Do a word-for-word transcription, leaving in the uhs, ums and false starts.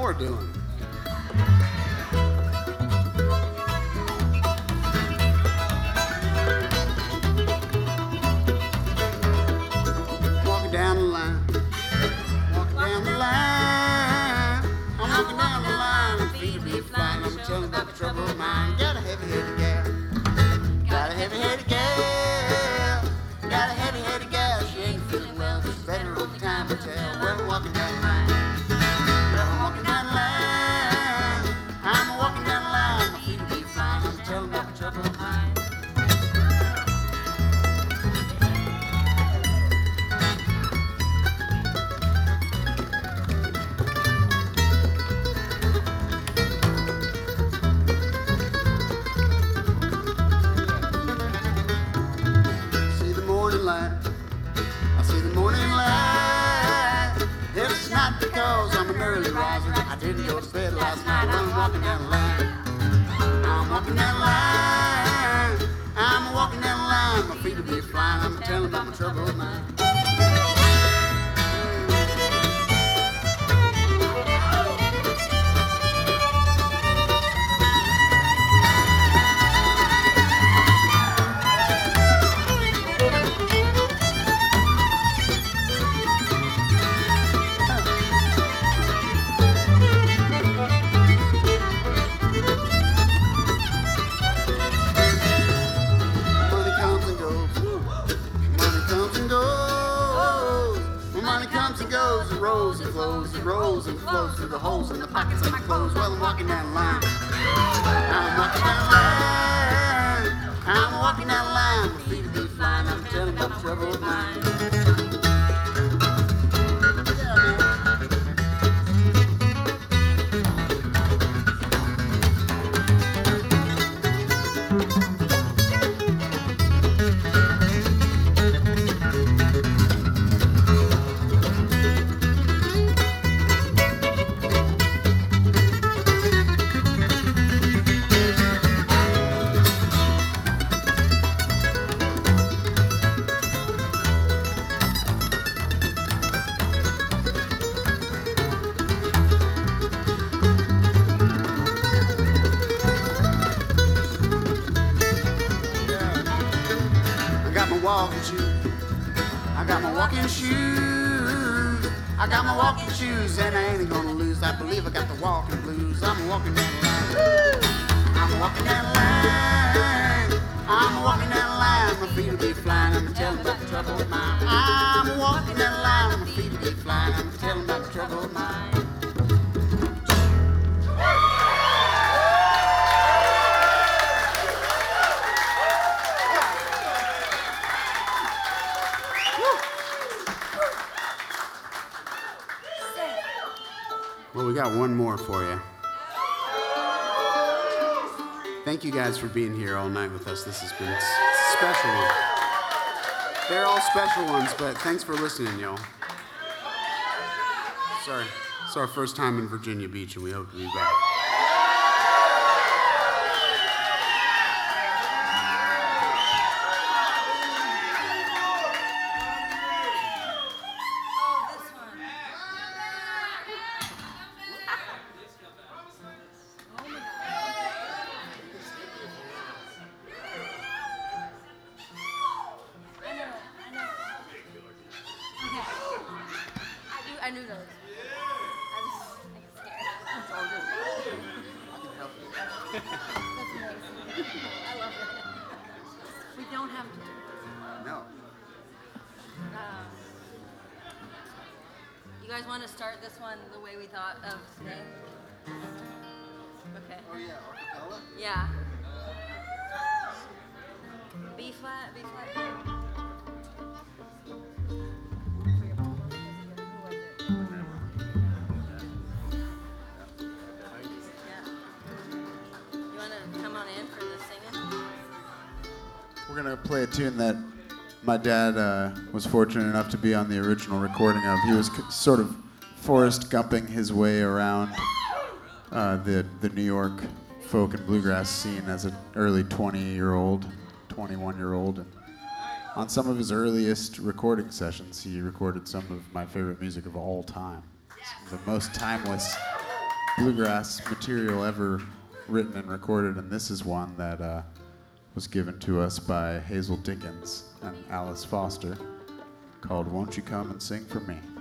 more doing? Walking down the line, walking down the line. I'm walking down the line, my feet will be flying. I'm telling about the trouble of mine. Got a heavy-headed gal, got a heavy-headed gal, got a heavy-headed gal. She ain't feeling well, she's better over time to tell. Well, I'm walking down the line, well, I'm walking down the line. I'm walking down the line, my feet will be flying. I'm telling about the trouble of mine. I'm an early riser. I didn't go to bed last night. I'm walking down the line. I'm walking down the line. I'm walking down the line. My feet will be flying. I'm telling about my trouble of mine. Rolls and flows and rolls and flows through the holes in the pockets of my clothes. Well, I'm walking down the line. I'm walking down the line. I'm walking down the line. My feet will be flying. I'm telling about the trouble of mine. Walking shoes. I got my walking shoes. I got my walking shoes, and I ain't gonna lose. I believe I got the walking blues. I'm walking down the line. I'm walking down the line. I'm walking down the line. My feet will be flying. I'm telling about the trouble of mine. I'm walking down the line. My feet will be flying. I'm telling about the trouble of mine. Well, we got one more for you. Thank you guys for being here all night with us. This has been a special one. They're all special ones, but thanks for listening, y'all. Sorry, it's our first time in Virginia Beach, and we hope to be back. I knew those. I was like, scared. That's all good. I can help you. That's amazing. I love it. We don't have to do this. No. Um, you guys want to start this one the way we thought of today? Okay. Oh yeah, acapella? Yeah. B flat, B flat. We're going to play a tune that my dad uh, was fortunate enough to be on the original recording of. He was c- sort of Forrest Gumping his way around uh, the, the New York folk and bluegrass scene as an early twenty-year-old, twenty-one-year-old. And on some of his earliest recording sessions, he recorded some of my favorite music of all time. Some of the most timeless bluegrass material ever written and recorded, and this is one that uh, was given to us by Hazel Dickens and Alice Foster, called Won't You Come and Sing for Me.